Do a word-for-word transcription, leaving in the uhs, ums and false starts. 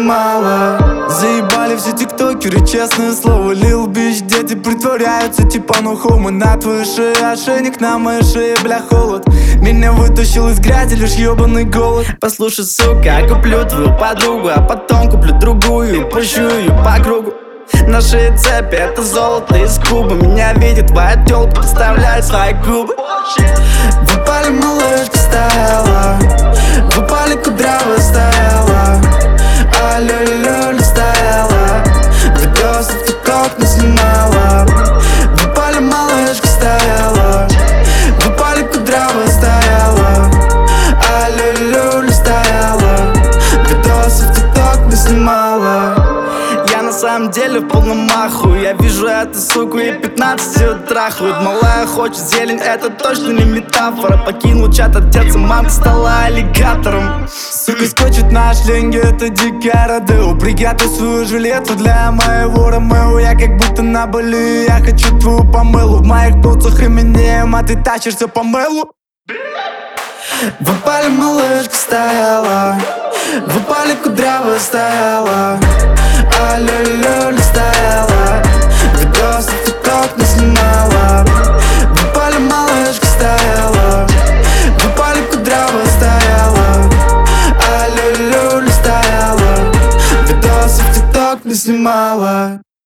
снимала. Заебали все тиктокеры, честное слово. Lil Bitch, дети притворяются типа ну хоумы. На твоей шее ошейник, на моей шее, бля, холод. Меня вытащил из грязи лишь ебаный голод. Послушай, сука, куплю твою подругу, а потом куплю другую, пущу ее по кругу. На шее цепи, это золото из куба. Меня видит твоя тёлка, подставляет свои губы. В опале малышка стояла, в опале кудрявая стояла, а люля-люля стояла, видосы в тикток не снимала. В опале малышка стояла, в опале кудрявая стояла, а люля-люля стояла, видосы в тикток не снимала. На самом деле в полном маху. Я вижу эту суку и пятнадцать ее трахают. Малая хочет зелень, это точно не метафора. Покинул чат отец, и мамка стала аллигатором. Сука скочит на шлинге, это дикая родео. Приготовь свою жилетку для моего Ромео. Я как будто на Бали, я хочу твою помылу. В моих бутсах именем, а ты тащишься по мылу. В опале малышка стояла, в опале кудрявая стояла, а люля-люля стояла, видосы в тикток не снимала. В опале малышка стояла, в опале кудрявая стояла, а люля-люля стояла, видосы в тикток не снимала.